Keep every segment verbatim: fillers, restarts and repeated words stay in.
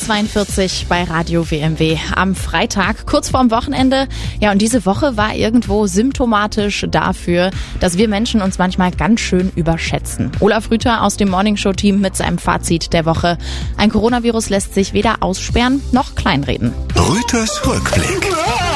zweiundvierzig bei Radio W M W am Freitag, kurz vorm Wochenende. Ja, und diese Woche war irgendwo symptomatisch dafür, dass wir Menschen uns manchmal ganz schön überschätzen. Olaf Rüther aus dem Morningshow-Team mit seinem Fazit der Woche. Ein Coronavirus lässt sich weder aussperren noch kleinreden. Rüthers Rückblick.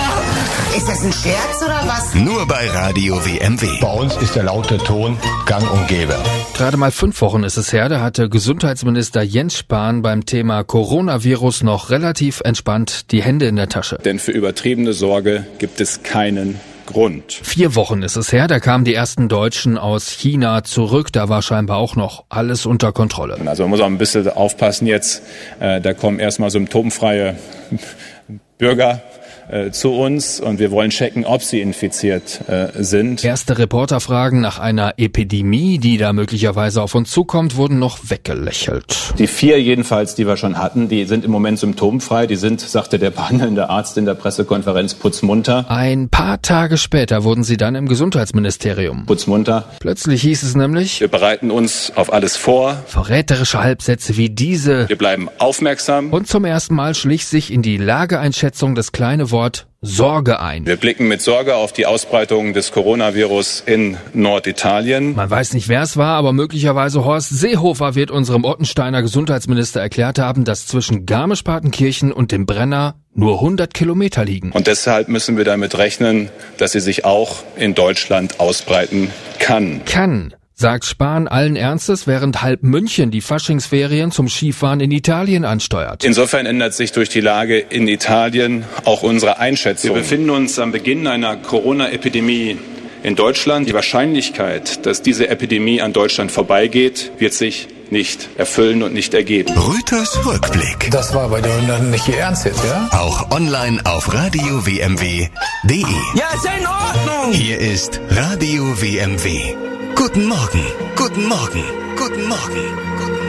Ist das ein Scherz oder was? Nur bei Radio W M W. Bei uns ist der laute Ton gang und gäbe. Gerade mal fünf Wochen ist es her, da hatte Gesundheitsminister Jens Spahn beim Thema Coronavirus noch relativ entspannt die Hände in der Tasche. Denn für übertriebene Sorge gibt es keinen Grund. Vier Wochen ist es her, da kamen die ersten Deutschen aus China zurück. Da war scheinbar auch noch alles unter Kontrolle. Also man muss auch ein bisschen aufpassen jetzt. Äh, da kommen erstmal symptomfreie Bürger äh, zu uns und wir wollen checken, ob sie infiziert äh, sind. Erste Reporterfragen nach einer Epidemie, die da möglicherweise auf uns zukommt, wurden noch weggelächelt. Die vier jedenfalls, die wir schon hatten, die sind im Moment symptomfrei. Die sind, sagte der behandelnde Arzt in der Pressekonferenz, putzmunter. Ein paar Tage später wurden sie dann im Gesundheitsministerium. Putzmunter. Plötzlich hieß es nämlich: Wir bereiten uns auf alles vor. Verräterische Halbsätze wie diese. Wir bleiben aufmerksam. Und zum ersten Mal schlich sich in die Lageeinschätzung das kleine Wort Sorge ein. Wir blicken mit Sorge auf die Ausbreitung des Coronavirus in Norditalien. Man weiß nicht, wer es war, aber möglicherweise Horst Seehofer wird unserem Ottensteiner Gesundheitsminister erklärt haben, dass zwischen Garmisch-Partenkirchen und dem Brenner nur hundert Kilometer liegen. Und deshalb müssen wir damit rechnen, dass sie sich auch in Deutschland ausbreiten kann. Kann, sagt Spahn allen Ernstes, während halb München die Faschingsferien zum Skifahren in Italien ansteuert. Insofern ändert sich durch die Lage in Italien auch unsere Einschätzung. Wir befinden uns am Beginn einer Corona-Epidemie in Deutschland. Die Wahrscheinlichkeit, dass diese Epidemie an Deutschland vorbeigeht, wird sich nicht erfüllen und nicht ergeben. Rüthers Rückblick. Das war bei dir dann nicht Ihr Ernst jetzt, ja? Auch online auf radio w m w punkt d e. Ja, ist in Ordnung. Hier ist Radio W M W. Guten Morgen, guten Morgen, guten Morgen, guten Morgen.